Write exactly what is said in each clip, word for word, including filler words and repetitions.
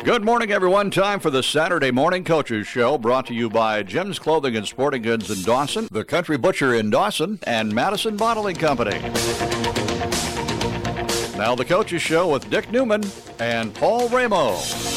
Good morning, everyone. Time for the Saturday Morning Coaches Show, brought to you by Jim's Clothing and Sporting Goods in Dawson, the Country Butcher in Dawson, and Madison Bottling Company. Now the Coaches Show with Dick Newman and Paul Ramo.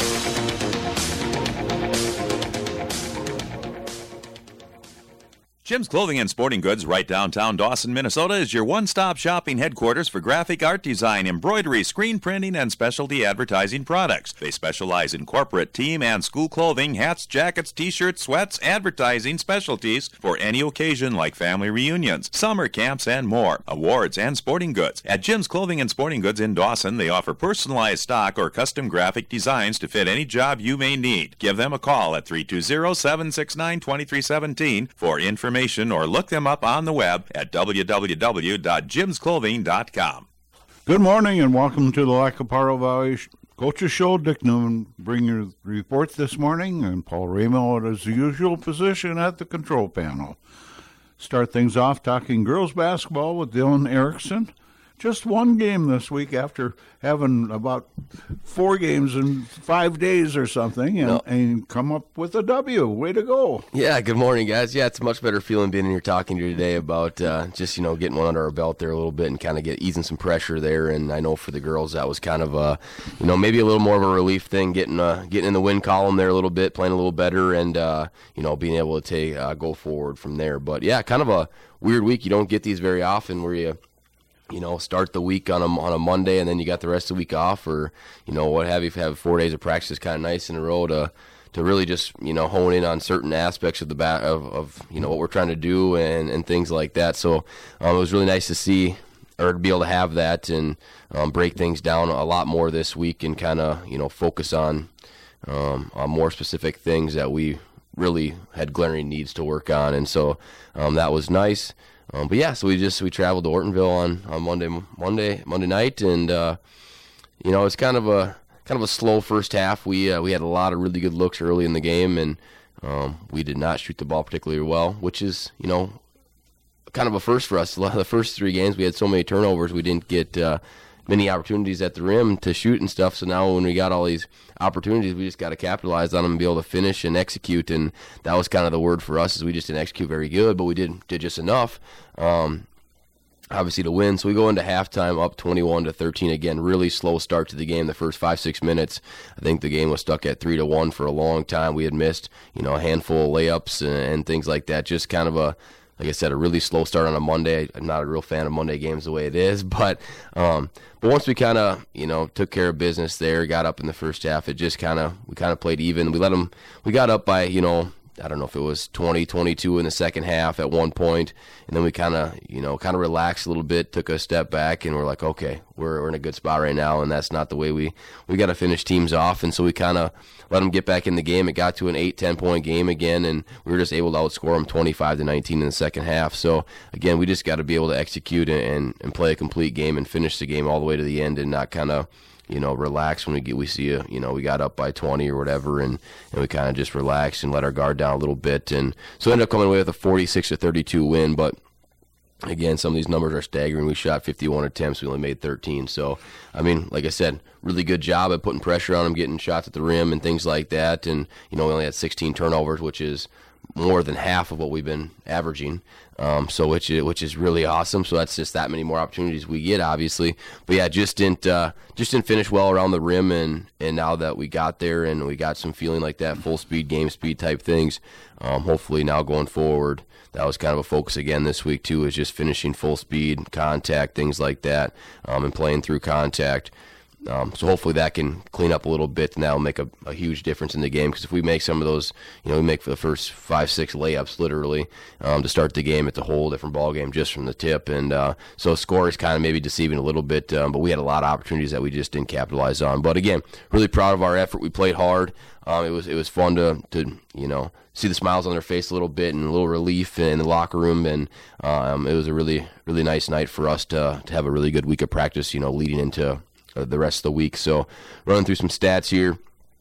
Jim's Clothing and Sporting Goods, right downtown Dawson, Minnesota, is your one-stop shopping headquarters for graphic art design, embroidery, screen printing, and specialty advertising products. They specialize in corporate, team, and school clothing, hats, jackets, t-shirts, sweats, advertising specialties for any occasion like family reunions, summer camps, and more. Awards and sporting goods. At Jim's Clothing and Sporting Goods in Dawson, they offer personalized stock or custom graphic designs to fit any job you may need. Give them a call at three two zero, seven six nine, two three one seven for information. Or look them up on the web at w w w dot jims clothing dot com. Good morning and welcome to the Lacaparo Valley Coaches Show. Dick Newman bringing your report this morning, and Paul Ramo at his usual position at the control panel. Start things off talking girls basketball with Dylan Erickson. Just one game this week after having about four games in five days or something, and, no. and come up with a W. Way to go. Yeah, good morning, guys. Yeah, it's a much better feeling being in here talking to you today about uh, just, you know, getting one under our belt there a little bit and kind of get easing some pressure there. And I know for the girls that was kind of, a, you know, maybe a little more of a relief thing, getting uh, getting in the win column there a little bit, playing a little better, and, uh, you know, being able to take uh, go forward from there. But, yeah, kind of a weird week. You don't get these very often where you – you know, start the week on a, on a Monday and then you got the rest of the week off, or, you know, what have you. If you have four days of practice, is kind of nice in a row to to really just, you know, hone in on certain aspects of the bat of, of you know, what we're trying to do and, and things like that. So um, it was really nice to see or to be able to have that and um, break things down a lot more this week and kind of, you know, focus on, um, on more specific things that we really had glaring needs to work on. And so um, that was nice. Um, but yeah, so we just we traveled to Ortonville on, on Monday Monday Monday night, and uh, you know, it's kind of a kind of a slow first half. We uh, we had a lot of really good looks early in the game, and um, we did not shoot the ball particularly well, which is, you know, kind of a first for us. The first three games we had so many turnovers, we didn't get uh, many opportunities at the rim to shoot and stuff. So now when we got all these opportunities, we just got to capitalize on them and be able to finish and execute. And that was kind of the word for us, is we just didn't execute very good, but we did did just enough, um, obviously, to win. So we go into halftime up twenty-one to thirteen again. Really slow start to the game. The first five six minutes, I think the game was stuck at three to one for a long time. We had missed, you know, a handful of layups and, and things like that. Just kind of a, like I said, a really slow start on a Monday. I'm not a real fan of Monday games the way it is, but um, but once we kind of, you know, took care of business there, got up in the first half, it just kind of, we kind of played even. We let them, we got up by, you know, I don't know if it was twenty, twenty-two in the second half at one point, and then we kind of, you know, kind of relaxed a little bit, took a step back, and we're like, okay, we're we're in a good spot right now, and that's not the way we, we got to finish teams off, and so we kind of let them get back in the game. It got to an eight, ten-point game again, and we were just able to outscore them twenty-five to nineteen in the second half. So, again, we just got to be able to execute and, and play a complete game and finish the game all the way to the end and not kind of, you know, relax when we get we see a, you know, we got up by twenty or whatever, and, and we kind of just relaxed and let our guard down a little bit, and so ended up coming away with a forty-six to thirty-two win. But again, some of these numbers are staggering. We shot fifty-one attempts, we only made thirteen. So, I mean, like I said, really good job at putting pressure on them, getting shots at the rim and things like that. And, you know, we only had sixteen turnovers, which is more than half of what we've been averaging. Um, so which is, which is really awesome. So that's just that many more opportunities we get, obviously. But yeah, just didn't uh, just didn't finish well around the rim. And, and now that we got there and we got some feeling like that, full speed, game speed type things. Um, hopefully now going forward, that was kind of a focus again this week too, is just finishing full speed, contact, things like that, um, and playing through contact. Um, so hopefully that can clean up a little bit, and that'll make a, a huge difference in the game. Because if we make some of those, you know, we make for the first five, six layups literally um, to start the game, it's a whole different ball game just from the tip. And uh, so score is kind of maybe deceiving a little bit, um, but we had a lot of opportunities that we just didn't capitalize on. But again, really proud of our effort. We played hard. Um, it was it was fun to to you know see the smiles on their face a little bit and a little relief in the locker room, and um, it was a really really nice night for us to to have a really good week of practice, you know, leading into the rest of the week. So running through some stats here,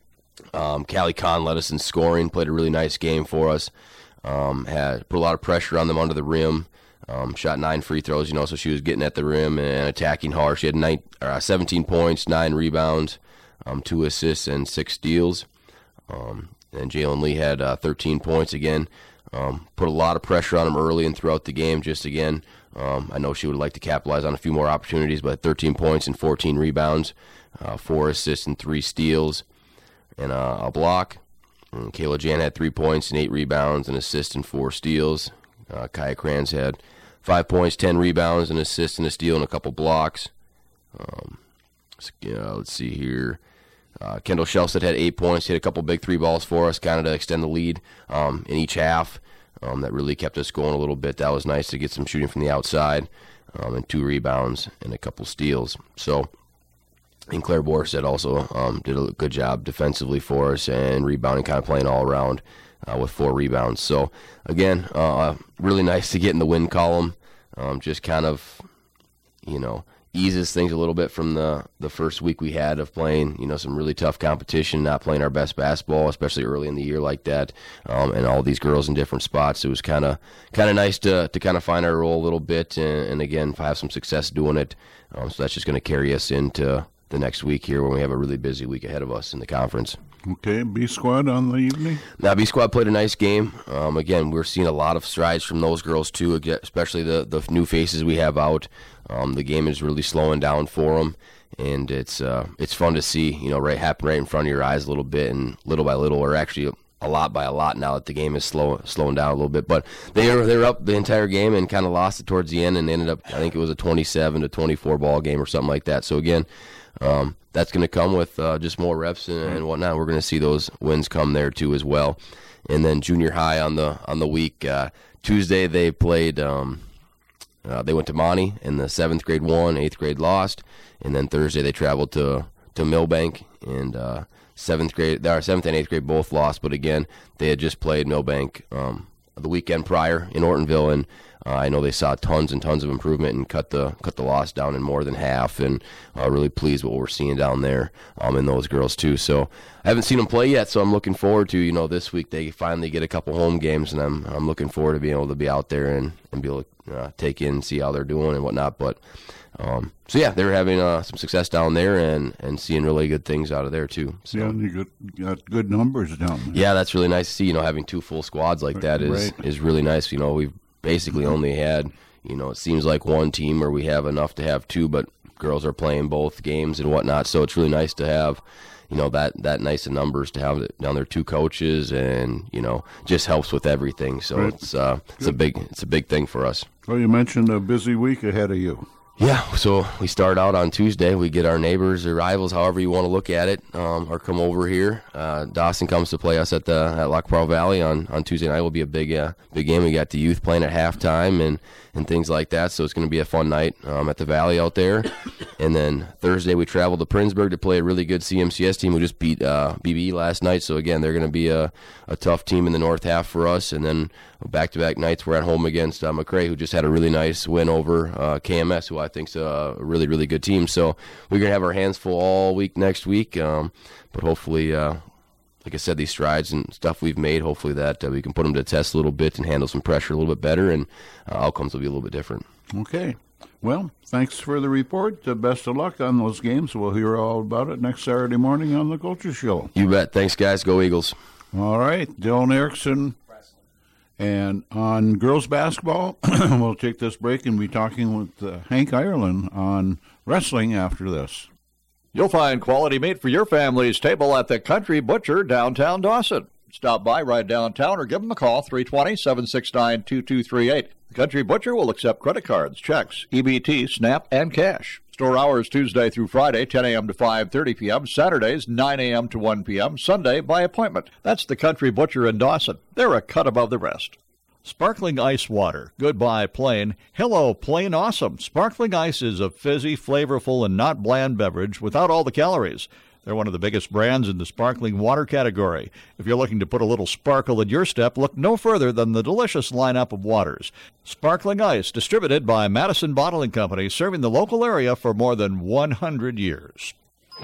um, Callie Kahn led us in scoring, played a really nice game for us, um, had put a lot of pressure on them under the rim, um, shot nine free throws, you know, so she was getting at the rim and attacking hard. She had nine, uh, seventeen points, nine rebounds, um, two assists and six steals. Um, and Jalen Lee had uh, thirteen points again. Um, put a lot of pressure on him early and throughout the game. Just again, um, I know she would like to capitalize on a few more opportunities, but thirteen points and fourteen rebounds, uh, four assists and three steals, and uh, a block. And Kayla Jan had three points and eight rebounds, an assist and four steals. Uh, Kaya Kranz had five points, ten rebounds, an assist and a steal, and a couple blocks. Um, uh, let's see here. Uh, Kendall Shelstead had eight points, hit a couple big three balls for us, kind of to extend the lead um, in each half. Um, that really kept us going a little bit. That was nice to get some shooting from the outside, um, and two rebounds and a couple steals. So, and Claire Borstead also um, did a good job defensively for us and rebounding, kind of playing all around uh, with four rebounds. So, again, uh, really nice to get in the win column. Um, just kind of, you know, eases things a little bit from the, the first week we had of playing, you know, some really tough competition, not playing our best basketball, especially early in the year like that, um, and all these girls in different spots. It was kind of kind of nice to to kind of find our role a little bit, and, and again, have some success doing it. Um, so that's just going to carry us into the next week here when we have a really busy week ahead of us in the conference. Okay, B Squad on the evening? Now, B Squad played a nice game. Um, again, we're seeing a lot of strides from those girls, too, especially the, the new faces we have out. Um, the game is really slowing down for them, and it's uh, it's fun to see, you know, right happen right in front of your eyes a little bit, and little by little, or actually a lot by a lot now that the game is slow, slowing down a little bit. But they were, they were up the entire game and kind of lost it towards the end, and ended up, I think it was a twenty-seven to twenty-four ball game or something like that. So, again, um, that's going to come with uh, just more reps and, and whatnot. We're going to see those wins come there, too, as well. And then junior high on the on the week. Uh, Tuesday they played um, – Uh, they went to Monty, and the seventh grade won, eighth grade lost, and then Thursday they traveled to to Millbank, and uh, seventh grade, our seventh and eighth grade both lost, but again they had just played Millbank um, the weekend prior in Ortonville, and uh, I know they saw tons and tons of improvement and cut the cut the loss down in more than half, and uh, really pleased with what we're seeing down there um, in those girls too. So I haven't seen them play yet, so I'm looking forward to, you know, this week they finally get a couple home games, and I'm I'm looking forward to being able to be out there and, and be able to uh, take in, see how they're doing and whatnot. But um, so yeah, they were having uh, some success down there and, and seeing really good things out of there too. So. Yeah, and you got, got good numbers down there. Yeah, that's really nice to see. You know, having two full squads like that is right. is really nice. You know, we've basically only had, you know, it seems like one team where we have enough to have two, but girls are playing both games and whatnot. So it's really nice to have, you know, that, that nice of numbers to have down there, two coaches, and, you know, just helps with everything. So right. it's uh, it's a big it's a big thing for us. Well, you mentioned a busy week ahead of you. Yeah, so we start out on Tuesday. We get our neighbors or rivals, however you want to look at it, um, or come over here. Uh, Dawson comes to play us at the at Lac Pearl Valley on, on Tuesday night. Will be a big uh, big game. We got the youth playing at halftime and, and things like that. So it's going to be a fun night um, at the Valley out there. And then Thursday we travel to Princeburg to play a really good C M C S team who just beat uh, B B E last night. So again, they're going to be a, a tough team in the north half for us. And then back-to-back nights we're at home against uh, McRae, who just had a really nice win over uh, K M S, who I think's a really, really good team. So we're going to have our hands full all week next week. Um, but hopefully, uh, like I said, these strides and stuff we've made, hopefully that uh, we can put them to test a little bit and handle some pressure a little bit better, and uh, outcomes will be a little bit different. Okay. Well, thanks for the report. Uh, best of luck on those games. We'll hear all about it next Saturday morning on the Culture Show. You bet. Thanks, guys. Go Eagles. All right. Dylan Erickson. And on girls basketball, we'll take this break and be talking with uh, Hank Ireland on wrestling after this. You'll find quality meat for your family's table at the Country Butcher downtown Dawson. Stop by right downtown or give them a call, three two zero, seven six nine, two two three eight. The Country Butcher will accept credit cards, checks, E B T, SNAP, and cash. Store hours Tuesday through Friday, ten a.m. to five thirty p.m., Saturdays, nine a.m. to one p.m., Sunday by appointment. That's the Country Butcher in Dawson. They're a cut above the rest. Sparkling ice water. Goodbye, plain. Hello, plain awesome. Sparkling ice is a fizzy, flavorful, and not bland beverage without all the calories. They're one of the biggest brands in the sparkling water category. If you're looking to put a little sparkle in your step, look no further than the delicious lineup of waters. Sparkling Ice, distributed by Madison Bottling Company, serving the local area for more than one hundred years.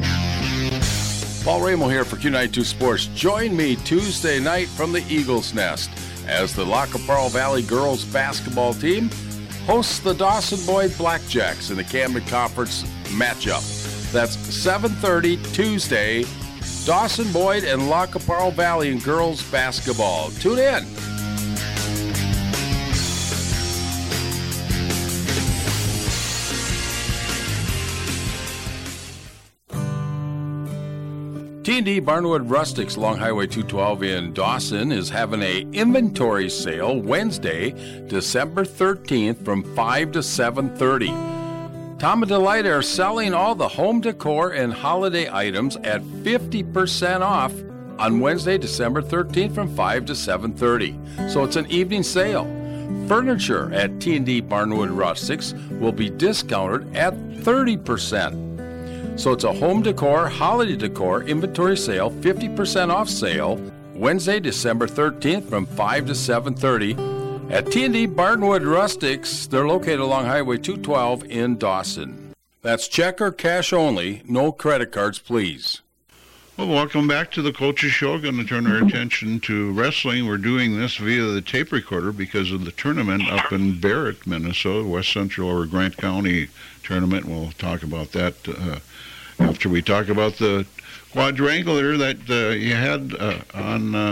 Paul Ramo here for Q ninety-two Sports. Join me Tuesday night from the Eagles Nest as the Lac Pearl Valley girls basketball team hosts the Dawson Boyd Blackjacks in the Camden Conference matchup. That's seven thirty Tuesday. Dawson Boyd and La Caparra Valley in girls basketball. Tune in. T and D Barnwood Rustics along Highway two twelve in Dawson is having a inventory sale Wednesday, December thirteenth from five to seven thirty. Tom and Delight are selling all the home decor and holiday items at fifty percent off on Wednesday, December thirteenth from five to seven thirty. So it's an evening sale. Furniture at T and D Barnwood Rustics will be discounted at thirty percent. So it's a home decor, holiday decor, inventory sale, fifty percent off sale, Wednesday, December thirteenth from five to seven thirty at T and D Barnwood Rustics. They're located along Highway two twelve in Dawson. That's check or cash only, no credit cards, please. Well, welcome back to the Coaches Show. Going to turn our attention to wrestling. We're doing this via the tape recorder because of the tournament up in Barrett, Minnesota, West Central or Grant County tournament. We'll talk about that uh, after we talk about the quadrangular that uh, you had uh, on uh,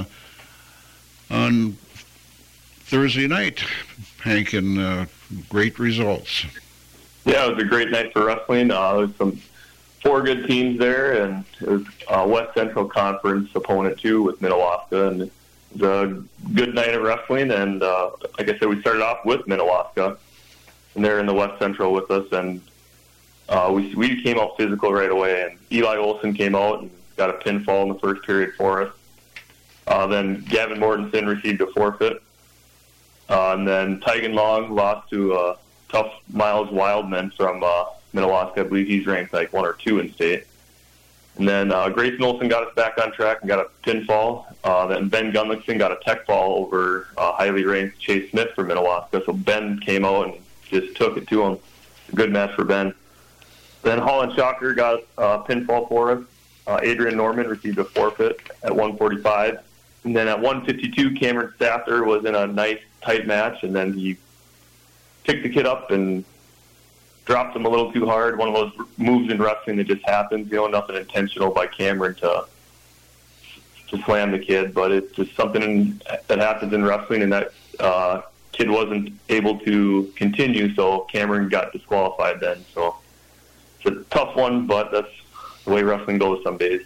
on Thursday night, Hank, and uh, great results. Yeah, it was a great night for wrestling. Uh, there was some four good teams there, and it was a West Central Conference opponent too with Minnewaska, and it was a good night of wrestling. And uh, like I said, we started off with Minnewaska, and they're in the West Central with us, and uh, we we came out physical right away. And Eli Olson came out and got a pinfall in the first period for us. Uh, then Gavin Mortensen received a forfeit, uh, and then Tygan Long lost to uh, tough Miles Wildman from Uh, Minnewaska. I believe he's ranked like one or two in state. And then uh, Grayson Olson got us back on track and got a pinfall. Uh, then Ben Gunlickson got a tech fall over uh, highly ranked Chase Smith from Minnewaska. So Ben came out and just took it to him. A good match for Ben. Then Holland Shocker got a pinfall for us. Uh, Adrian Norman received a forfeit at one forty-five. And then at one fifty-two, Cameron Sather was in a nice tight match, and then he picked the kid up and dropped him a little too hard. One of those moves in wrestling that just happens, you know, nothing intentional by Cameron to to slam the kid, but it's just something in, that happens in wrestling, and that uh, kid wasn't able to continue, so Cameron got disqualified then. So it's a tough one, but that's the way wrestling goes some days.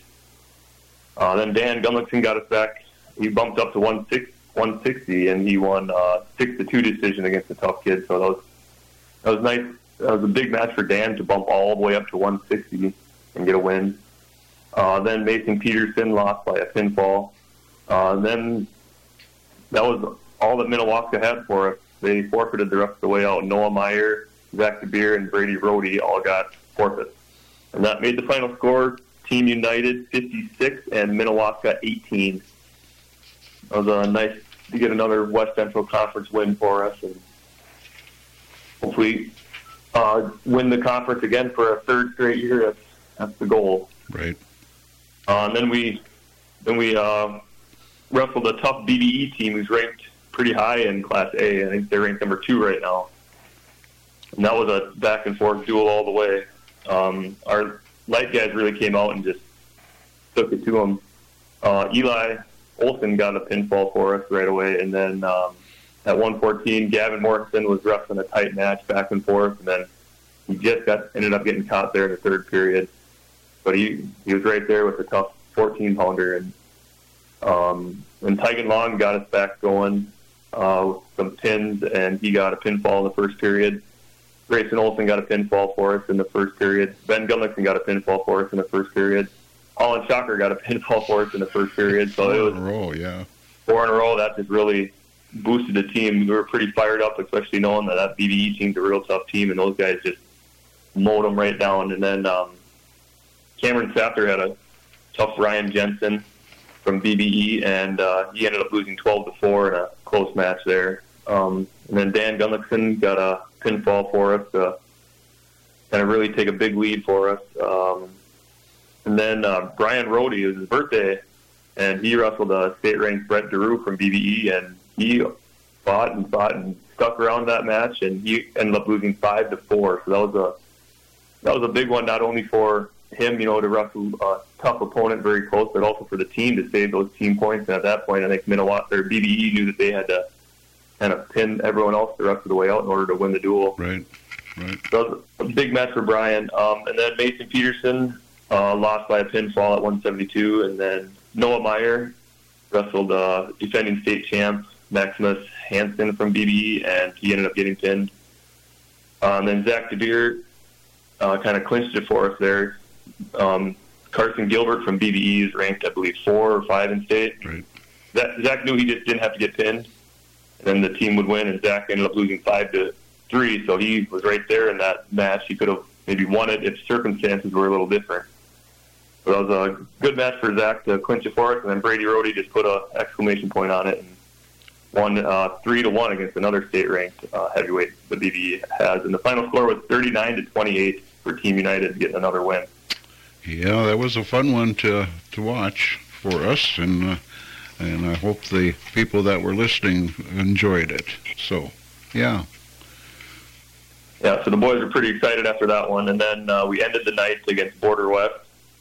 Uh, then Dan Gunlickson got us back. He bumped up to one sixty, and he won uh, six to two decision against a tough kid, so that was, that was nice. That was a big match for Dan to bump all the way up to one sixty and get a win. Uh, then Mason Peterson lost by a pinfall. Uh, and then that was all that Minnewaska had for us. They forfeited the rest of the way out. Noah Meyer, Zach DeBeer, and Brady Rohde all got forfeits. And that made the final score Team United fifty-six and Minnewaska eighteen. That was a nice to get another West Central Conference win for us, and hopefully Uh, win the conference again for a third straight year. That's that's the goal. Right. Uh, and then we then we uh, wrestled a tough B B E team who's ranked pretty high in Class A. I think they're ranked number two right now. And that was a back and forth duel all the way. Um, our light guys really came out and just took it to them. Uh, Eli Olson got a pinfall for us right away, and then Um, at one fourteen, Gavin Mortensen was wrestling a tight match back and forth, and then he just got ended up getting caught there in the third period. But he, he was right there with a tough fourteen-pounder. And um, and Tygan Long got us back going uh, with some pins, and he got a pinfall in the first period. Grayson Olson got a pinfall for us in the first period. Ben Gunlickson got a pinfall for us in the first period. Holland Shocker got a pinfall for us in the first period. So four it was in a row, yeah. Four in a row. That just really boosted the team. We were pretty fired up, especially knowing that that B B E team's a real tough team, and those guys just mowed them right down. And then um, Cameron Sather had a tough Ryan Jensen from B B E, and uh, he ended up losing twelve to four in a close match there. Um, and then Dan Gunlickson got a pinfall for us to kind of really take a big lead for us. Um, and then uh, Brian Rohde, it was his birthday, and he wrestled a state-ranked Brett DeRue from B B E, and he fought and fought and stuck around that match, and he ended up losing five to four. So that was a that was a big one, not only for him, you know, to wrestle a tough opponent very close, but also for the team to save those team points. And at that point, I think Minnewaska or B B E knew that they had to kind of pin everyone else the rest of the way out in order to win the duel. Right, right. So that was a big match for Brian. Um, and then Mason Peterson uh, lost by a pinfall at one seventy-two, and then Noah Meyer wrestled uh, defending state champ Maximus Hansen from B B E, and he ended up getting pinned. Um, then Zach DeBeer uh, kind of clinched it for us there. Um, Carson Gilbert from B B E is ranked, I believe, four or five in state. Right. Zach, Zach knew he just didn't have to get pinned, and then the team would win, and Zach ended up losing five to three, so he was right there in that match. He could have maybe won it if circumstances were a little different. So that was a good match for Zach to clinch it for us, and then Brady Rohde just put an exclamation point on it and won uh, three to one against another state-ranked uh, heavyweight the B B E has. And the final score was thirty-nine to twenty-eight for Team United getting another win. Yeah, that was a fun one to to watch for us, and uh, and I hope the people that were listening enjoyed it. So, yeah. Yeah, so the boys were pretty excited after that one, and then uh, we ended the night against Border West,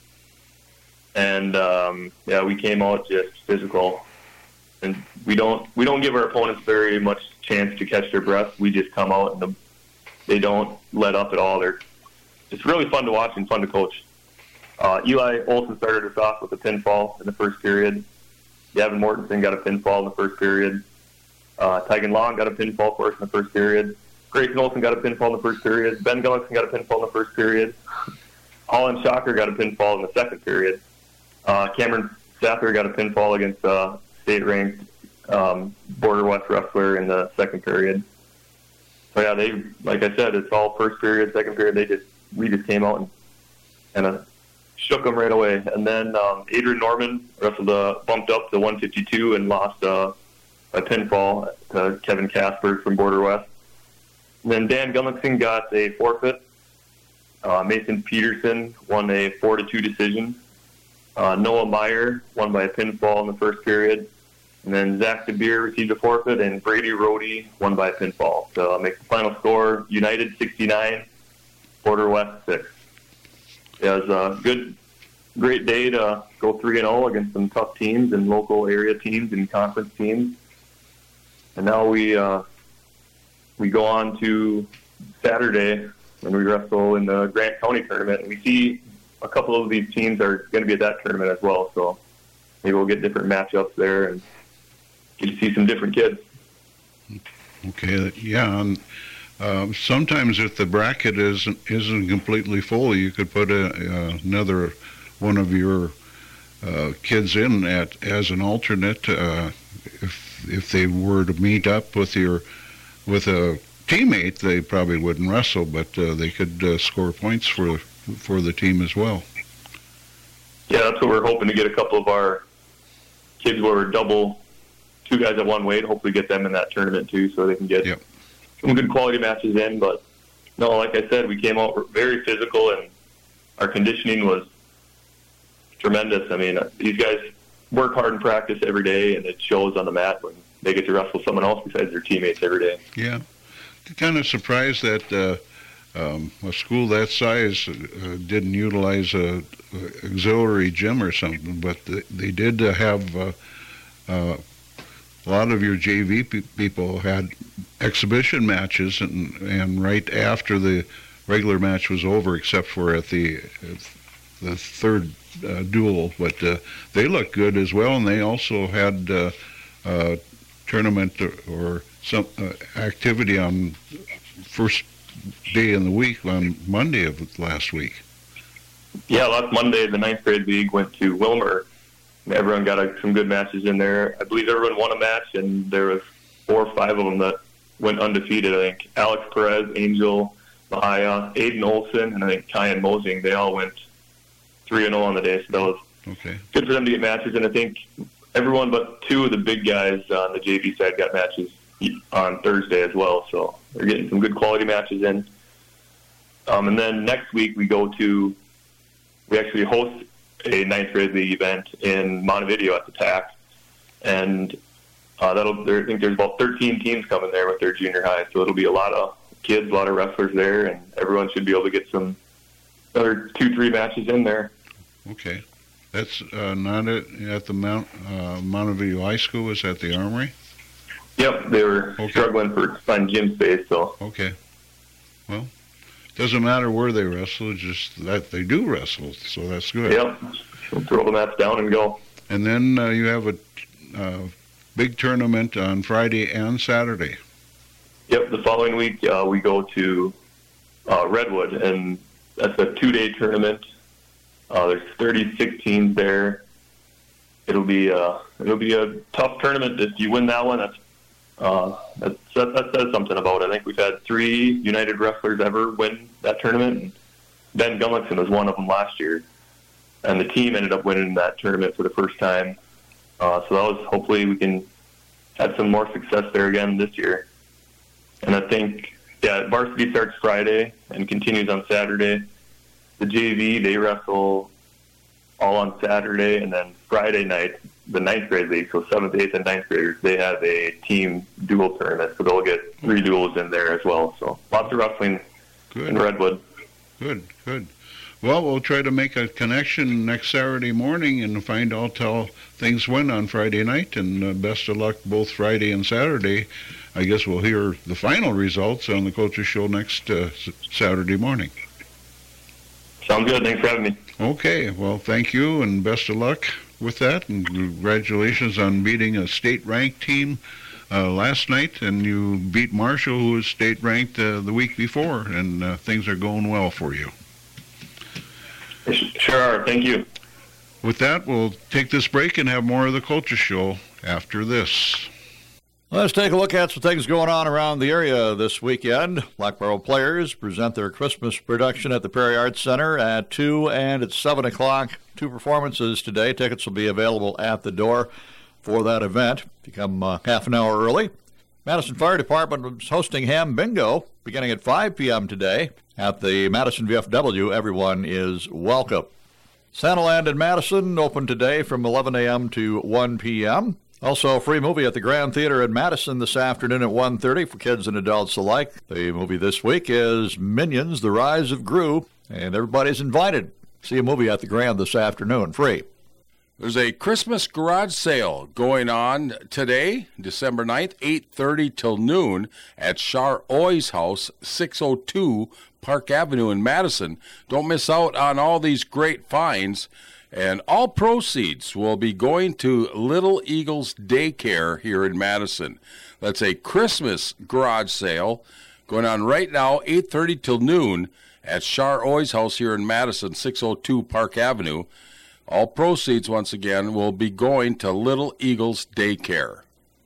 and um, yeah, we came out just physical, and we don't we don't give our opponents very much chance to catch their breath. We just come out and the, they don't let up at all. They're it's really fun to watch and fun to coach. Uh, Eli Olson started us off with a pinfall in the first period. Gavin Mortensen got a pinfall in the first period. Uh, Tygan Long got a pinfall for us in the first period. Grayson Olson got a pinfall in the first period. Ben Gullickson got a pinfall in the first period. Holland Shocker got a pinfall in the second period. Uh, Cameron Sather got a pinfall against uh, state-ranked um, Border West wrestler in the second period. So yeah, they like I said, it's all first period, second period. They just we just came out and kind of shook them right away. And then um, Adrian Norman wrestled uh, bumped up to one fifty-two and lost uh, a pinfall to Kevin Casper from Border West. And then Dan Gullickson got a forfeit. Uh, Mason Peterson won a four to two decision. Uh, Noah Meyer won by a pinfall in the first period. And then Zach DeBeer received a forfeit, and Brady Rohde won by a pinfall. So I'll make the final score, United sixty-nine, Border West six. Yeah, it was a good, great day to go three and oh against some tough teams and local area teams and conference teams. And now we uh, we go on to Saturday when we wrestle in the Grant County tournament, and we see a couple of these teams are going to be at that tournament as well. So maybe we'll get different matchups there and get to see some different kids. Okay, yeah. And, uh, sometimes if the bracket isn't isn't completely full, you could put a, uh, another one of your uh, kids in at as an alternate uh, if if they were to meet up with your with a teammate. They probably wouldn't wrestle, but uh, they could uh, score points for for the team as well. Yeah, that's what we're hoping to get a couple of our kids where we're double two guys at one weight, hopefully get them in that tournament too so they can get yep. some good quality matches in. But no, like I said, we came out very physical and our conditioning was tremendous. I mean, these guys work hard in practice every day, and it shows on the mat when they get to wrestle someone else besides their teammates every day. Yeah. Kind of surprised that uh, um, a school that size uh, didn't utilize a, a auxiliary gym or something, but they, they did uh, have uh, uh, a lot of your J V pe- people had exhibition matches, and and right after the regular match was over, except for at the at the third uh, duel, but uh, they looked good as well, and they also had uh, uh, tournament or, or some uh, activity on first day in the week on Monday of last week. Yeah, last Monday the ninth grade league went to Wilmer. Everyone got a, some good matches in there. I believe everyone won a match, and there was four or five of them that went undefeated. I think Alex Perez, Angel Mahaya, Aiden Olson, and I think Kyan Mosing, they all went three and oh on the day. So that was okay. Good for them to get matches, and I think everyone but two of the big guys on the J V side got matches on Thursday as well. So they're getting some good quality matches in. Um, and then next week we go to, we actually host a ninth grade league event in Montevideo at the T A C, and uh, that'll. There, I think there's about thirteen teams coming there with their junior high, so it'll be a lot of kids, a lot of wrestlers there, and everyone should be able to get some another two, three matches in there. Okay. That's uh, not at, at the Mount uh, Mountview High School. Is that the Armory? Yep, they were Okay. struggling for fun gym space, so. Okay. Well, doesn't matter where they wrestle, it's just that they do wrestle, so that's good. Yep, we'll throw the mats down and go. And then uh, you have a uh, big tournament on Friday and Saturday. Yep, the following week uh, we go to uh, Redwood, and that's a two-day tournament. Uh, there's thirty-six teams there. It'll be uh, it'll be a tough tournament. If you win that one, that's uh, that's, that, that says something about it. I think we've had three United wrestlers ever win that tournament. And Ben Gullickson was one of them last year, and the team ended up winning that tournament for the first time. Uh, so that was hopefully we can have some more success there again this year. And I think yeah, varsity starts Friday and continues on Saturday. The J V, they wrestle all on Saturday, and then Friday night, the ninth grade league, so seventh, eighth, and ninth graders, they have a team dual tournament, so they'll get three duels in there as well. So lots of wrestling Good. in Redwood. Good, good. Well, we'll try to make a connection next Saturday morning and find out how things went on Friday night, and uh, best of luck both Friday and Saturday. I guess we'll hear the final results on the Coaches Show next uh, s- Saturday morning. Sounds good. Thanks for having me. Okay, well, thank you, and best of luck with that, and congratulations on beating a state-ranked team uh, last night, and you beat Marshall, who was state-ranked uh, the week before, and uh, things are going well for you. Sure are. Thank you. With that, we'll take this break and have more of the Culture Show after this. Let's take a look at some things going on around the area this weekend. Blackboro Players present their Christmas production at the Perry Arts Center at two and at seven o'clock. Two performances today. Tickets will be available at the door for that event. If you come uh, half an hour early. Madison Fire Department is hosting Ham Bingo beginning at five p.m. today at the Madison V F W. Everyone is welcome. Santaland in Madison open today from eleven a.m. to one p.m. Also, a free movie at the Grand Theater in Madison this afternoon at one thirty for kids and adults alike. The movie this week is Minions, The Rise of Gru, and everybody's invited. See a movie at the Grand this afternoon, free. There's a Christmas garage sale going on today, December ninth, eight thirty till noon at Char Oi's house, six oh two Park Avenue in Madison. Don't miss out on all these great finds. And all proceeds will be going to Little Eagles Daycare here in Madison. That's a Christmas garage sale going on right now, eight thirty till noon at Char Oi's house here in Madison, six oh two Park Avenue. All proceeds, once again, will be going to Little Eagles Daycare.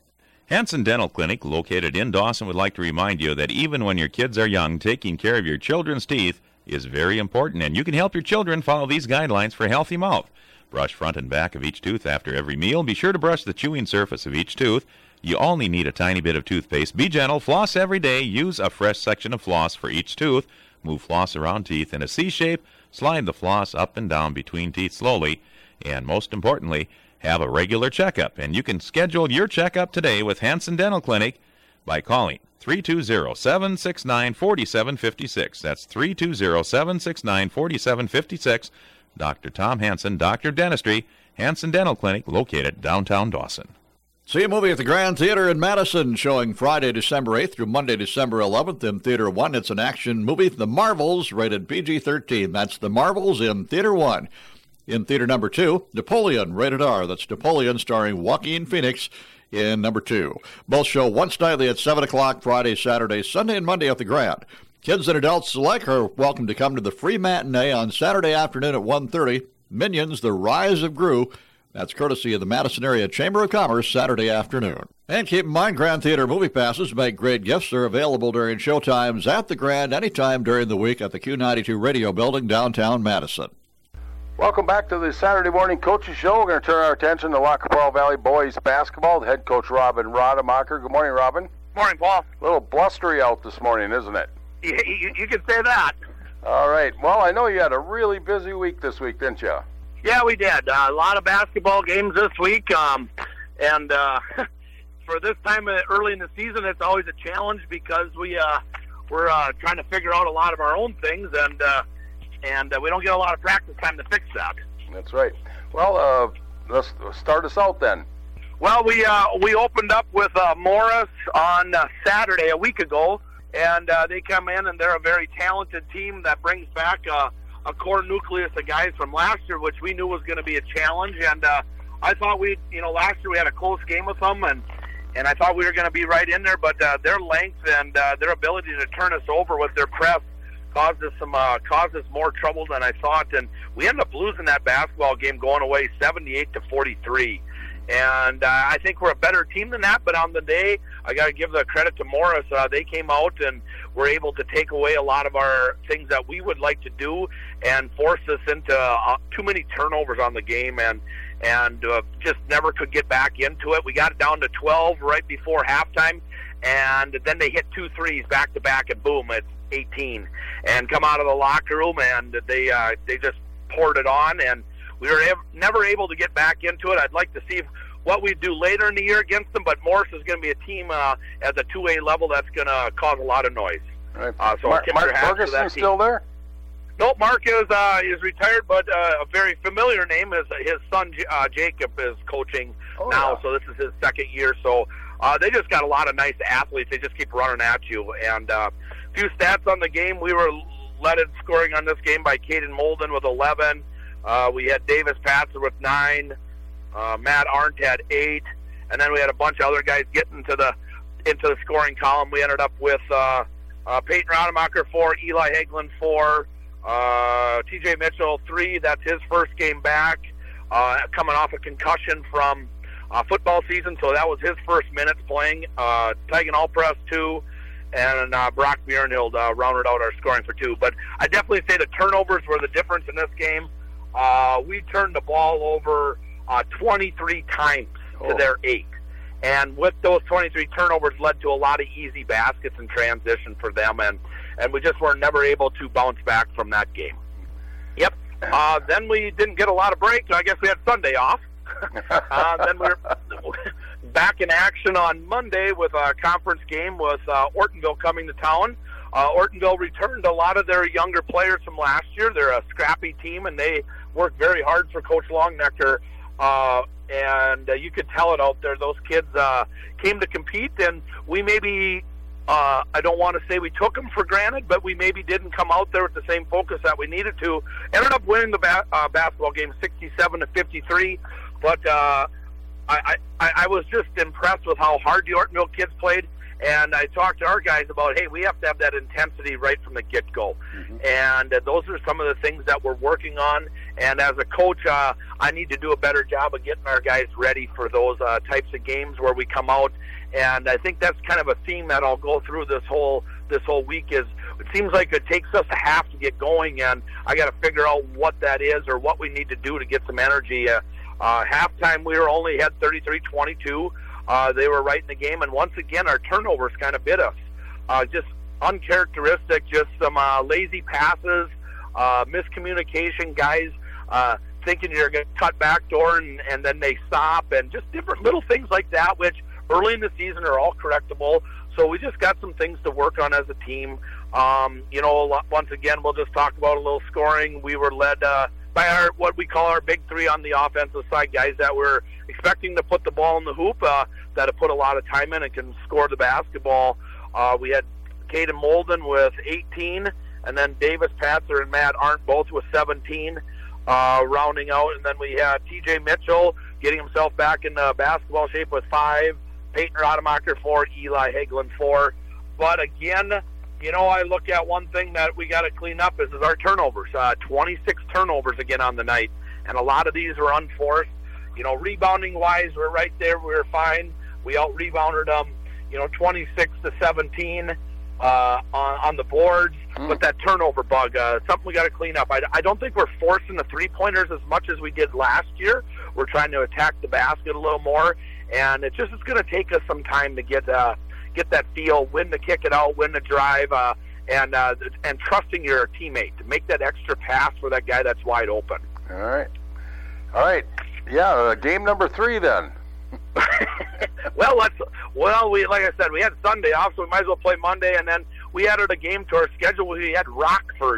Hanson Dental Clinic, located in Dawson, would like to remind you that even when your kids are young, taking care of your children's teeth is very important, and you can help your children follow these guidelines for a healthy mouth. Brush front and back of each tooth after every meal. Be sure to brush the chewing surface of each tooth. You only need a tiny bit of toothpaste. Be gentle. Floss every day. Use a fresh section of floss for each tooth. Move floss around teeth in a C shape. Slide the floss up and down between teeth slowly. And most importantly, have a regular checkup. And you can schedule your checkup today with Hanson Dental Clinic by calling three two zero, seven six nine, four seven five six. That's three two zero, seven six nine, four seven five six. Doctor Tom Hanson, Doctor Dentistry, Hanson Dental Clinic, located downtown Dawson. See a movie at the Grand Theater in Madison, showing Friday, December eighth through Monday, December eleventh in Theater one. It's an action movie, The Marvels, rated P G thirteen. That's The Marvels in Theater one. In Theater number two, Napoleon, rated R. That's Napoleon, starring Joaquin Phoenix, in number two. Both show once nightly at seven o'clock, Friday, Saturday, Sunday, and Monday at the Grand. Kids and adults alike are welcome to come to the free matinee on Saturday afternoon at one thirty. Minions, The Rise of Gru. That's courtesy of the Madison Area Chamber of Commerce, Saturday afternoon. And keep in mind, Grand Theater movie passes make great gifts. They're available during showtimes at the Grand anytime during the week at the Q ninety-two Radio Building, downtown Madison. Welcome back to the Saturday Morning Coaches Show. We're going to turn our attention to Lackawanna Valley boys basketball. The head coach, Robin Rademacher. Good morning, Robin. Morning, Paul. A little blustery out this morning, isn't it? You, you, you can say that. All right. Well, I know you had a really busy week this week, didn't you? Yeah, we did. Uh, a lot of basketball games this week. Um, and uh, for this time uh, early in the season, it's always a challenge because we, uh, we're uh, trying to figure out a lot of our own things. And uh, and uh, we don't get a lot of practice time to fix that. That's right. Well, uh, let's start us out then. Well, we uh, we opened up with uh, Morris on uh, Saturday a week ago, and uh, they come in and they're a very talented team that brings back uh, a core nucleus of guys from last year, which we knew was going to be a challenge. And uh, I thought we, you know, last year we had a close game with them, and and I thought we were going to be right in there. But uh, their length and uh, their ability to turn us over with their press caused us some uh, caused us more trouble than I thought, and we ended up losing that basketball game, going away seventy-eight to forty-three. And uh, I think we're a better team than that. But on the day, I got to give the credit to Morris. Uh, they came out and were able to take away a lot of our things that we would like to do and force us into uh, too many turnovers on the game, and and uh, just never could get back into it. We got it down to twelve right before halftime, and then they hit two threes back to back, and boom, it's eighteen. And come out of the locker room, and they uh, they just poured it on, and we were ev- never able to get back into it. I'd like to see what we do later in the year against them, but Morris is going to be a team uh, at the two A level that's going to cause a lot of noise. Right. Uh, so Mark, Mark Ferguson still there? No, Mark is uh, is retired, but uh, a very familiar name is his son uh, Jacob is coaching oh, now, yeah. so this is his second year. So uh, they just got a lot of nice athletes. They just keep running at you. And uh, a few stats on the game: we were led in scoring on this game by Caden Molden with eleven. Uh, we had Davis Patzer with nine. Uh, Matt Arndt had eight, and then we had a bunch of other guys getting into the into the scoring column. We ended up with uh, uh, Peyton Rademacher four, Eli Hagelin four, uh, T J Mitchell three. That's his first game back, uh, coming off a concussion from uh, football season, so that was his first minutes playing. Uh, Tegan Allpress two, and uh, Brock Bjornhild uh, rounded out our scoring for two. But I definitely say the turnovers were the difference in this game. Uh, we turned the ball over uh, twenty-three times to oh. their eight. And with those twenty-three turnovers led to a lot of easy baskets in transition for them. And, and we just were never able to bounce back from that game. Yep. Uh, then we didn't get a lot of breaks. I guess we had Sunday off. uh, then we were back in action on Monday with a conference game with uh, Ortonville coming to town. Uh, Ortonville returned a lot of their younger players from last year. They're a scrappy team, and they work very hard for Coach Longnecker. Uh, and uh, you could tell it out there. Those kids uh, came to compete, and we maybe, uh, I don't want to say we took them for granted, but we maybe didn't come out there with the same focus that we needed to. Ended up winning the ba- uh, basketball game sixty-seven to fifty-three, but uh, I, I, I was just impressed with how hard the Ortonville kids played. And I talked to our guys about, hey, we have to have that intensity right from the get-go. Mm-hmm. And uh, those are some of the things that we're working on. And as a coach, uh, I need to do a better job of getting our guys ready for those uh, types of games where we come out. And I think that's kind of a theme that I'll go through this whole this whole week. Is it seems like it takes us a half to get going, and I got to figure out what that is or what we need to do to get some energy. Uh, uh, halftime, we were only had thirty-three twenty-two. Uh, they were right in the game, and once again, our turnovers kind of bit us. Uh, just uncharacteristic, just some uh, lazy passes, uh, miscommunication, guys uh, thinking you're going to cut backdoor, and, and then they stop, and just different little things like that, which early in the season are all correctable. So we just got some things to work on as a team. Um, you know, once again, we'll just talk about a little scoring. We were led uh, by our what we call our big three on the offensive side, guys that were expecting to put the ball in the hoop, uh, that have put a lot of time in and can score the basketball. Uh, we had Caden Molden with eighteen, and then Davis Patzer and Matt Arndt both with seventeen, uh, rounding out. And then we had T J Mitchell getting himself back in uh, basketball shape with five, Peyton Rademacher four, Eli Hagelin four. But again, you know, I look at one thing that we got to clean up is, is our turnovers. Uh, twenty-six turnovers again on the night, and a lot of these were unforced. You know, rebounding-wise, we're right there. We were fine. We out-rebounded them, you know, twenty-six to seventeen uh, on, on the boards. Mm. But that turnover bug, uh, something we got to clean up. I, I don't think we're forcing the three-pointers as much as we did last year. We're trying to attack the basket a little more, and it just is going to take us some time to get uh, get that feel, when to kick it out, when to drive, uh, and uh, and trusting your teammate to make that extra pass for that guy that's wide open. All right. All right. Yeah, uh, game number three then. well, let's. Well, we like I said, we had Sunday off, so we might as well play Monday, and then we added a game to our schedule. We had Rockford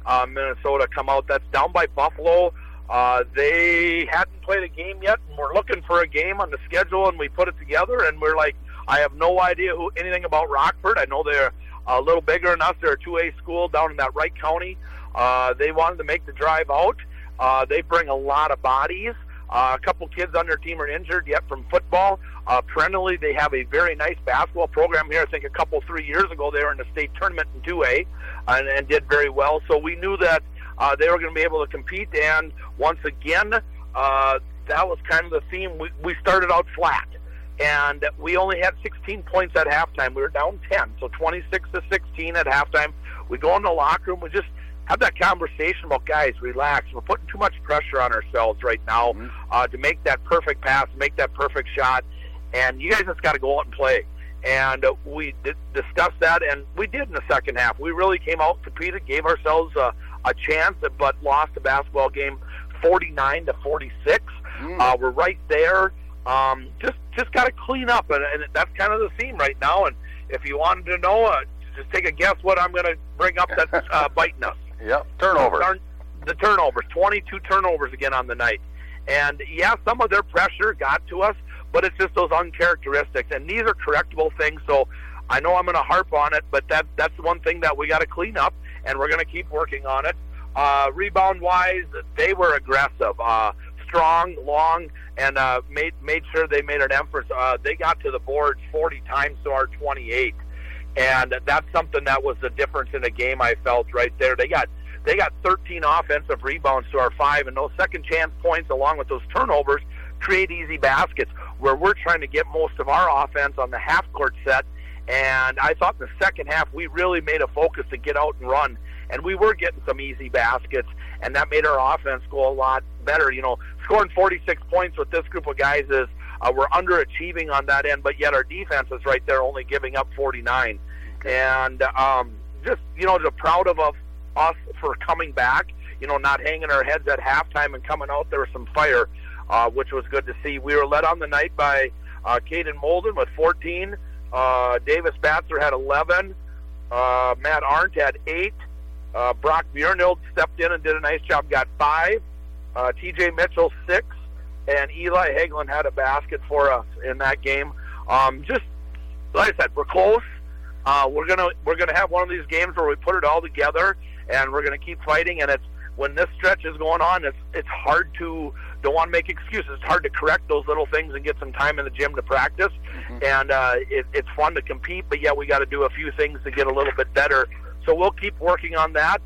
uh, Minnesota come out. That's down by Buffalo. Uh, they hadn't played a game yet, and we're looking for a game on the schedule, and we put it together, and we're like, I have no idea who anything about Rockford. I know they're a little bigger than us. They're a two A school down in that Wright County. Uh, they wanted to make the drive out. Uh, they bring a lot of bodies. Uh, a couple kids on their team are injured yet from football. Uh, perennially, they have a very nice basketball program here. I think a couple, three years ago, they were in the state tournament in two A and, and did very well. So we knew that uh, they were going to be able to compete. And once again, uh, that was kind of the theme. We, we started out flat, and we only had sixteen points at halftime. We were down ten, so twenty-six to sixteen at halftime. We go in the locker room. We just have that conversation about, guys, relax. We're putting too much pressure on ourselves right now mm-hmm. uh, to make that perfect pass, make that perfect shot, and you guys just got to go out and play. And uh, we did discuss that, and we did in the second half. We really came out, competed, gave ourselves a, a chance, but lost the basketball game forty-nine to forty-six. Mm. Uh, we're right there. Um, just just got to clean up, and, and that's kind of the theme right now. And if you wanted to know, uh, just take a guess what I'm going to bring up that's uh, biting us. Yep, turnovers. The turnovers, twenty-two turnovers again on the night. And, yeah, some of their pressure got to us, but it's just those uncharacteristics. And these are correctable things, so I know I'm going to harp on it, but that that's one thing that we got to clean up, and we're going to keep working on it. Uh, rebound-wise, they were aggressive, uh, strong, long, and uh, made made sure they made an effort. Uh, they got to the boards forty times to our twenty-eight. And that's something that was the difference in the game, I felt, right there. They got they got thirteen offensive rebounds to our five, and those second chance points along with those turnovers create easy baskets where we're trying to get most of our offense on the half-court set. And I thought in the second half we really made a focus to get out and run, and we were getting some easy baskets, and that made our offense go a lot better. You know, scoring forty-six points with this group of guys is Uh, we're underachieving on that end, but yet our defense is right there only giving up forty-nine. And um, just, you know, just proud of us for coming back, you know, not hanging our heads at halftime and coming out there with some fire, uh, which was good to see. We were led on the night by uh, Caden Molden with fourteen. Uh, Davis Batzer had eleven. Uh, Matt Arndt had eight. Uh, Brock Bjornild stepped in and did a nice job, got five. Uh, T J Mitchell, six. And Eli Hagelin had a basket for us in that game. Um, just like I said, we're close. Uh, we're gonna we're gonna have one of these games where we put it all together, and we're gonna keep fighting. And it's when this stretch is going on, it's it's hard to don't want to make excuses. It's hard to correct those little things and get some time in the gym to practice. Mm-hmm. And uh, it, it's fun to compete, but yeah, we got to do a few things to get a little bit better. So we'll keep working on that,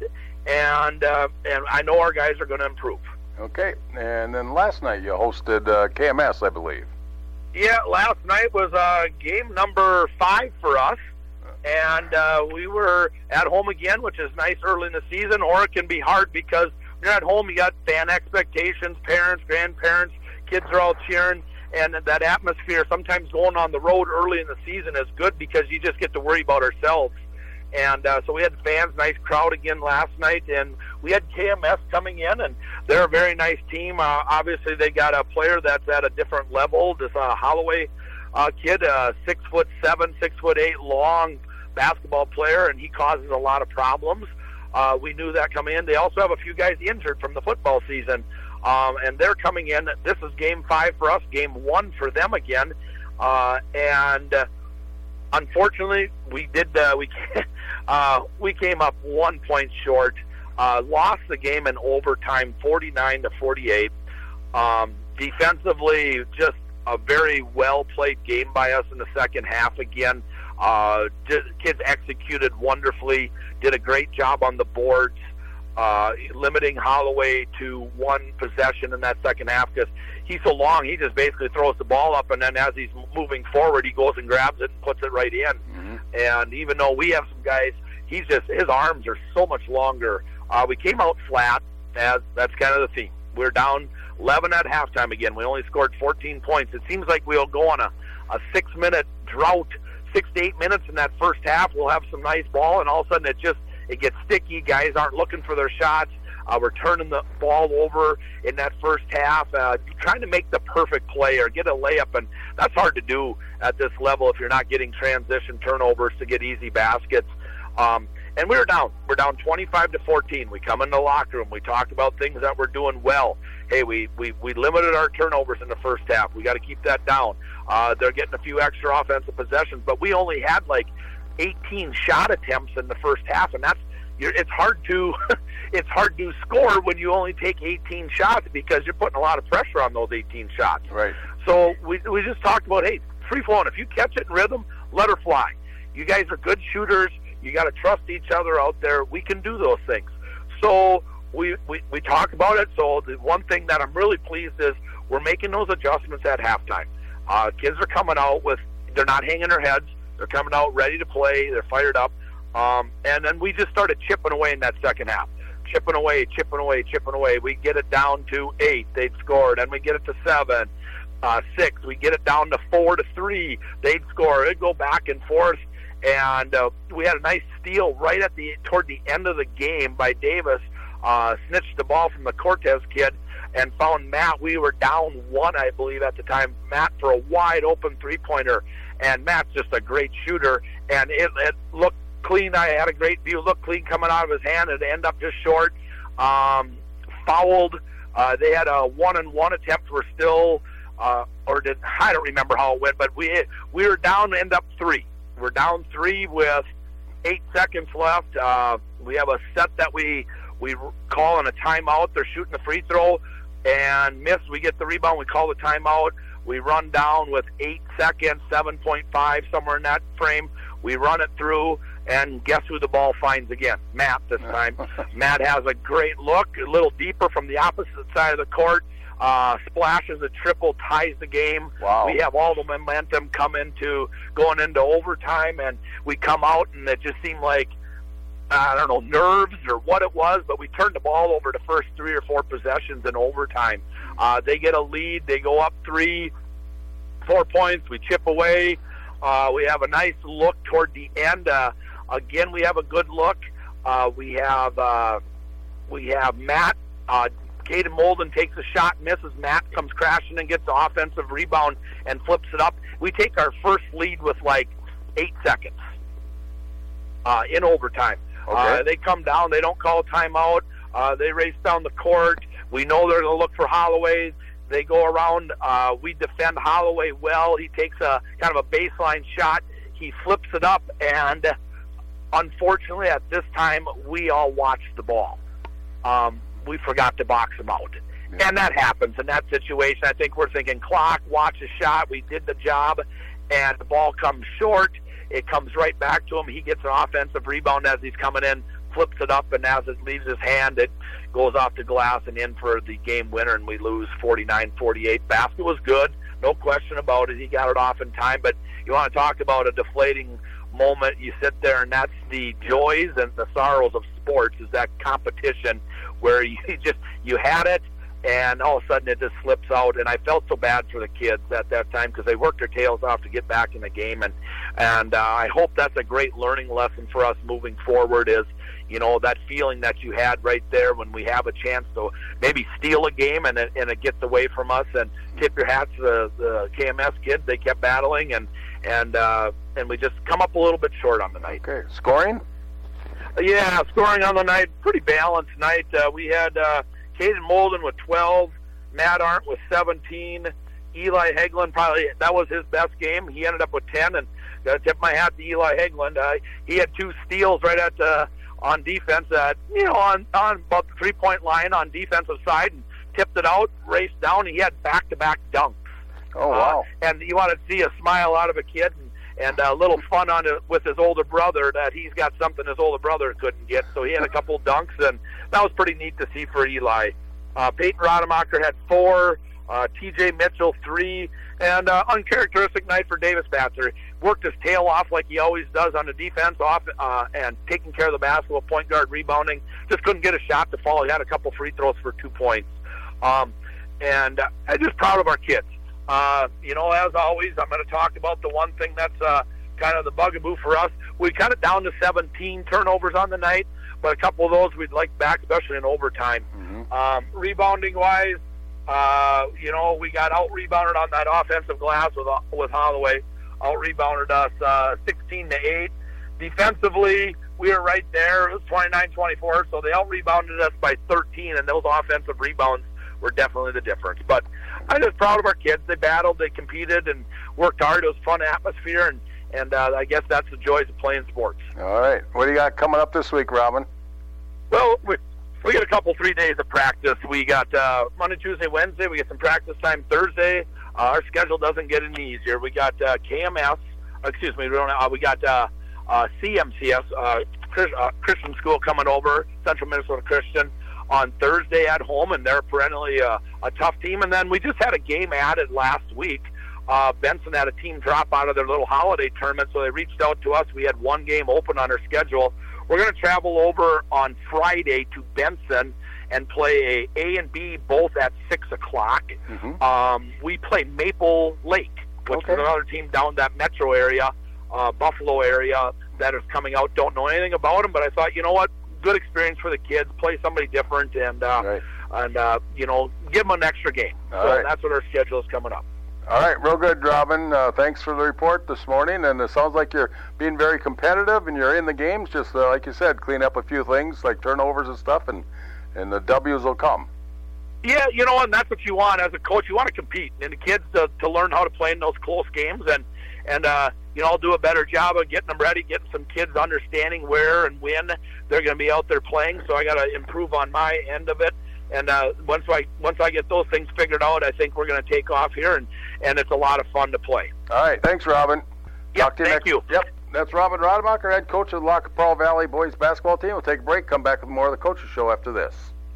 and uh, and I know our guys are going to improve. Okay, and then last night you hosted uh, K M S, I believe. Yeah, last night was uh, game number five for us, and uh, we were at home again, which is nice early in the season, or it can be hard because when you're at home, you got fan expectations, parents, grandparents, kids are all cheering, and that atmosphere sometimes going on the road early in the season is good because you just get to worry about ourselves. And uh, so we had fans, nice crowd again last night, and we had K M S coming in, and they're a very nice team. Uh, obviously, they got a player that's at a different level. This uh, Holloway uh, kid, uh, six foot seven, six foot eight, long basketball player, and he causes a lot of problems. Uh, we knew that coming in. They also have a few guys injured from the football season, um, and they're coming in. This is game five for us, game one for them again, uh, and. Uh, Unfortunately, we did. Uh, we uh, we came up one point short. Uh, lost the game in overtime, forty-nine to forty-eight. Um, defensively, just a very well played game by us in the second half. Again, uh, just, kids executed wonderfully. Did a great job on the boards, uh, limiting Holloway to one possession in that second half because he's so long, he just basically throws the ball up, and then as he's moving forward, he goes and grabs it and puts it right in. Mm-hmm. And even though we have some guys, he's just his arms are so much longer. Uh, we came out flat, as that's kind of the theme. We're down eleven at halftime again. We only scored fourteen points. It seems like we'll go on a, a six-minute drought, six to eight minutes in that first half. We'll have some nice ball, and all of a sudden it just it gets sticky. Guys aren't looking for their shots. Uh, we're turning the ball over in that first half, uh, trying to make the perfect play or get a layup, and that's hard to do at this level if you're not getting transition turnovers to get easy baskets. Um, and we were down. We're down twenty-five to fourteen. We come in the locker room. We talk about things that we're doing well. Hey, we, we, we limited our turnovers in the first half. We got to keep that down. Uh, they're getting a few extra offensive possessions, but we only had like eighteen shot attempts in the first half, and that's you're, it's hard to it's hard to score when you only take eighteen shots because you're putting a lot of pressure on those eighteen shots. Right. So we we just talked about, hey, free flowing. If you catch it in rhythm, let her fly. You guys are good shooters. You got to trust each other out there. We can do those things. So we, we we talk about it. So the one thing that I'm really pleased is we're making those adjustments at halftime. Uh, kids are coming out with they're not hanging their heads. They're coming out ready to play. They're fired up. Um, and then we just started chipping away in that second half. Chipping away, chipping away, chipping away. We get it down to eight. They'd scored. And we get it to seven, uh, six. We get it down to four to three. They'd score. It'd go back and forth. And uh, we had a nice steal right at the toward the end of the game by Davis. Uh, snitched the ball from the Cortez kid and found Matt. We were down one, I believe, at the time. Matt for a wide open three-pointer. And Matt's just a great shooter. And it, it looked clean. I had a great view. Looked clean coming out of his hand. It ended up just short. Um, fouled. Uh, they had a one-and-one attempt. We're still, uh, or did I don't remember how it went, but we we were down. End up three. We're down three with eight seconds left. Uh, we have a set that we we call on a timeout. They're shooting the free throw and miss. We get the rebound. We call the timeout. We run down with eight seconds, seven point five, somewhere in that frame. We run it through, and guess who the ball finds again? Matt this time. Matt has a great look, a little deeper from the opposite side of the court. Uh, splashes a triple, ties the game. Wow. We have all the momentum come into going into overtime, and we come out, and it just seemed like, I don't know, nerves or what it was, but we turned the ball over the first three or four possessions in overtime. Uh, they get a lead. They go up three, four points. We chip away. Uh, we have a nice look toward the end. Uh, again, we have a good look. Uh, we have uh, we have Matt. Uh, Caden Molden takes a shot, misses. Matt comes crashing and gets the offensive rebound and flips it up. We take our first lead with like eight seconds uh, in overtime. Okay. Uh, they come down. They don't call a timeout. Uh, they race down the court. We know they're going to look for Holloway. They go around. Uh, we defend Holloway well. He takes a kind of a baseline shot. He flips it up, and unfortunately, at this time, we all watched the ball. Um, we forgot to box him out. Yeah. And that happens in that situation. I think we're thinking clock, watch a shot. We did the job, and the ball comes short. It comes right back to him. He gets an offensive rebound as he's coming in, flips it up, and as it leaves his hand, it goes off the glass and in for the game winner, and we lose forty-nine forty-eight. Basket was good, no question about it. He got it off in time, but you want to talk about a deflating moment. You sit there, and that's the joys and the sorrows of sports, is that competition where you just, you had it, and all of a sudden it just slips out. And I felt so bad for the kids at that time because they worked their tails off to get back in the game. And, and uh, I hope that's a great learning lesson for us moving forward, is, you know, that feeling that you had right there when we have a chance to maybe steal a game and it, and it gets away from us. And tip your hat to the, the K M S kids. They kept battling, and and uh, and we just come up a little bit short on the night. Okay, scoring? Yeah, scoring on the night, pretty balanced night. Uh, we had uh, Caden Molden with twelve, Matt Arndt with seventeen, Eli Hegland, probably that was his best game. He ended up with ten, and got to tip my hat to Eli Hegland. Uh, he had two steals right at uh, on defense, uh, you know, on, on about the three-point line on defensive side, and tipped it out, raced down. He had back-to-back dunks. Oh, wow. Uh, and you want to see a smile out of a kid, and, and a little fun on it with his older brother, that he's got something his older brother couldn't get. So he had a couple dunks, and that was pretty neat to see for Eli. Uh, Peyton Rademacher had four, uh, T J Mitchell three, and uh, uncharacteristic night for Davis Batzer. Worked his tail off like he always does on the defense, off uh, and taking care of the basketball, point guard, rebounding. Just couldn't get a shot to fall. He had a couple free throws for two points. Um, and uh, I'm just proud of our kids. Uh, you know, as always, I'm going to talk about the one thing that's uh, kind of the bugaboo for us. We cut it down to seventeen turnovers on the night, but a couple of those we'd like back, especially in overtime. Mm-hmm. Um, rebounding-wise, uh, you know, we got out-rebounded on that offensive glass with with Holloway. Out-rebounded us uh, sixteen to eight. Defensively, we were right there. It was twenty-nine twenty-four, so they out-rebounded us by thirteen, and those offensive rebounds were definitely the difference. But I'm just proud of our kids. They battled, they competed, and worked hard. It was a fun atmosphere, and, and uh, I guess that's the joys of playing sports. All right. What do you got coming up this week, Robin? Well, we, we got a couple, three days of practice. We got uh, Monday, Tuesday, Wednesday. We get some practice time Thursday. Uh, our schedule doesn't get any easier. We got uh, K M S. Excuse me. We don't. Uh, we got uh, uh, C M C S, uh, Chris, uh, Christian School, coming over, Central Minnesota Christian, on Thursday at home, and they're perennially uh, a tough team. And then we just had a game added last week. Uh, Benson had a team drop out of their little holiday tournament, so they reached out to us. We had one game open on our schedule. We're going to travel over on Friday to Benson and play a A and B both at six o'clock. Mm-hmm. Um, we play Maple Lake, which okay. is another team down that metro area, uh, Buffalo area, that is coming out. Don't know anything about them, but I thought, you know what, good experience for the kids. Play somebody different, and uh, right. and uh, you know, give them an extra game. All so right. that's what our schedule is coming up. All right, real good, Robin. Uh, thanks for the report this morning, and it sounds like you're being very competitive and you're in the games. Just uh, like you said, clean up a few things like turnovers and stuff, and and the W's will come. Yeah, you know, and that's what you want as a coach. You want to compete, and the kids to, to learn how to play in those close games, and and uh, you know, I'll do a better job of getting them ready, getting some kids understanding where and when they're going to be out there playing. So I got to improve on my end of it. And uh, once I once I get those things figured out, I think we're going to take off here, and, and it's a lot of fun to play. All right, thanks, Robin. Yep, Talk to you thank next. you. Yep, that's Robin Rademacher, head coach of the Lac qui Parle Valley boys basketball team. We'll take a break, come back with more of the Coaches Show after this.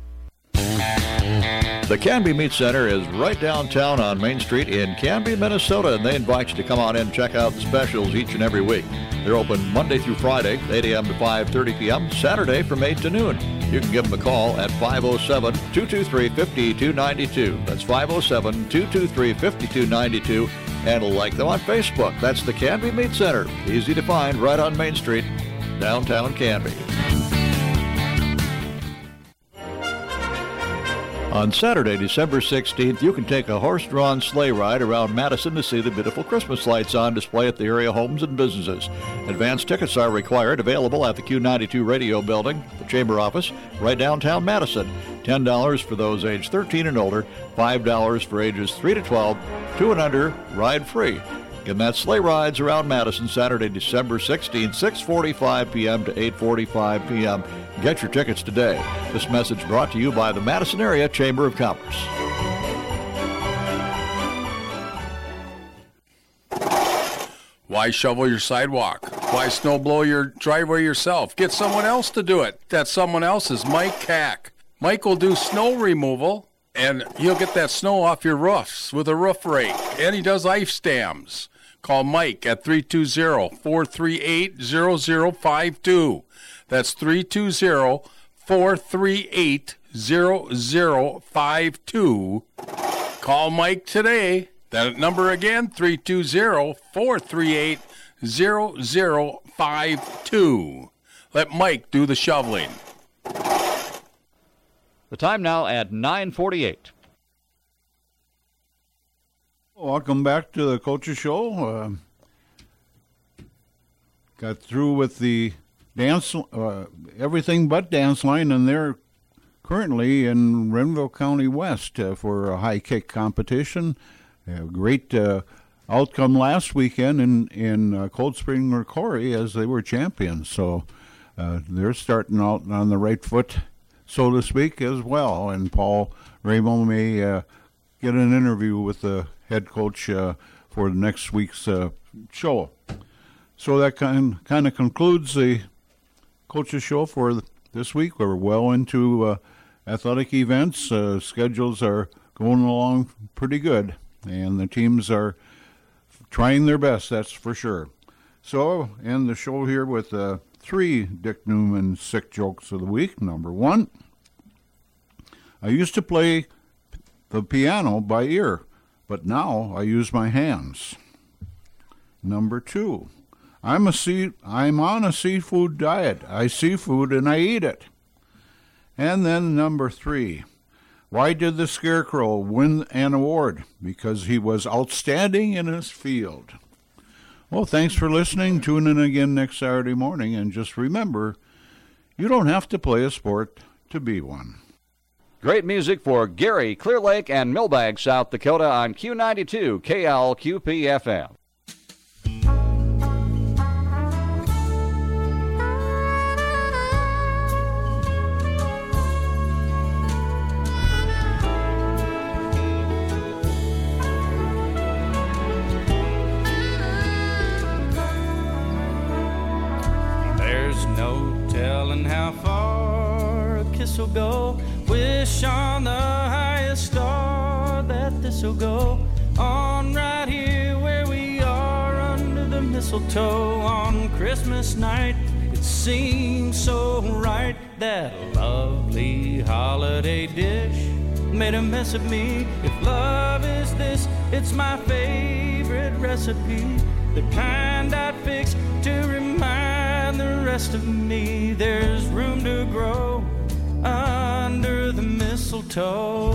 The Canby Meat Center is right downtown on Main Street in Canby, Minnesota, and they invite you to come on in and check out the specials each and every week. They're open Monday through Friday, eight a.m. to five thirty p.m., Saturday from eight to noon. You can give them a call at five oh seven, two two three, five two nine two. That's five oh seven, two two three, five two nine two. And like them on Facebook. That's the Canby Meat Center. Easy to find right on Main Street, downtown Canby. On Saturday, December sixteenth, you can take a horse-drawn sleigh ride around Madison to see the beautiful Christmas lights on display at the area homes and businesses. Advance tickets are required, available at the Q ninety-two Radio Building, the Chamber office, right downtown Madison. ten dollars for those age thirteen and older, five dollars for ages three to twelve, two and under, ride free. Again, that's sleigh rides around Madison, Saturday, December sixteenth, six forty-five p.m. to eight forty-five p.m. Get your tickets today. This message brought to you by the Madison Area Chamber of Commerce. Why shovel your sidewalk? Why snow blow your driveway yourself? Get someone else to do it. That someone else is Mike Cack. Mike will do snow removal, and he'll get that snow off your roofs with a roof rake. And he does ice dams. Call Mike at three two zero, four three eight, zero zero five two. That's three two zero, four three eight, zero zero five two. Call Mike today. That number again, three two zero, four three eight, zero zero five two. Let Mike do the shoveling. The time now at nine forty-eight. Welcome back to the Coaches Show. Uh, got through with the dance, uh, everything but dance line, and they're currently in Renville County West uh, for a high kick competition. A great uh, outcome last weekend in in uh, Cold Spring Mercouri as they were champions. So uh, they're starting out on the right foot, so to speak, as well. And Paul Ramo may uh, get an interview with the head coach uh, for next week's uh, show. So that kind kind of concludes the Coaches Show for this week. We're well into uh, athletic events. Uh, schedules are going along pretty good, and the teams are trying their best, that's for sure. So, end the show here with uh, three Dick Newman sick jokes of the week. Number one, I used to play the piano by ear, but now I use my hands. Number two, I'm a sea, I'm on a seafood diet. I see food and I eat it. And then number three, why did the Scarecrow win an award? Because he was outstanding in his field. Well, thanks for listening. Tune in again next Saturday morning. And just remember, you don't have to play a sport to be one. Great music for Gary, Clear Lake, and Millbank, South Dakota on Q ninety-two K L Q P F M. There's no telling how far a kiss will go. Wish on the highest star that this'll go on right here where we are under the mistletoe on Christmas night. It seems so right that a lovely holiday dish made a mess of me. If love is this, it's my favorite recipe, the kind I'd fix to remind the rest of me there's room to grow under the mistletoe.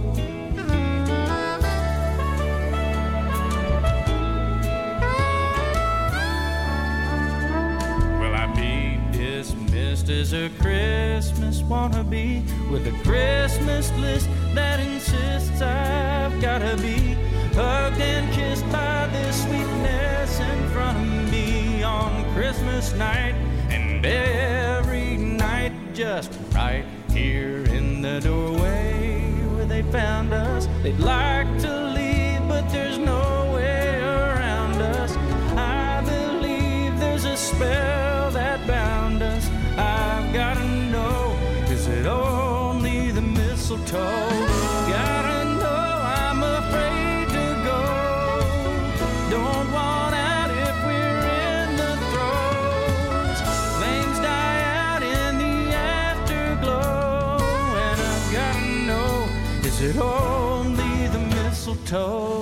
Will I be dismissed as a Christmas wannabe with a Christmas list that insists I've gotta be hugged and kissed by this sweetness in front of me on Christmas night and every night just right here in the doorway where they found us? They'd like to leave, but there's no way around us. I believe there's a spell that bound us. I've gotta know, is it only the mistletoe? Gotta know, I'm afraid to go. Don't want out if we're in the throes. Flames die out in the afterglow, and I've gotta know, is it only the mistletoe?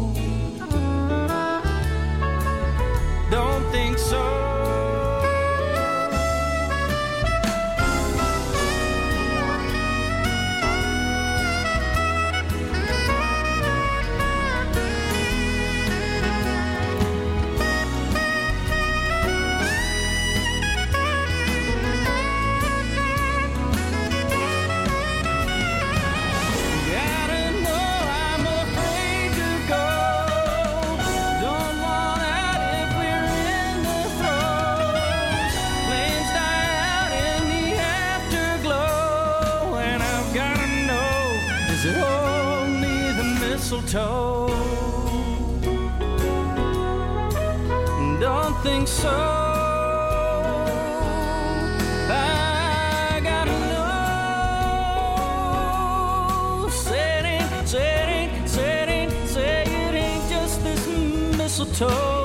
Don't think so. Mistletoe. Don't think so. I gotta know. Say it ain't, say it ain't, say it ain't, say it ain't just this mistletoe.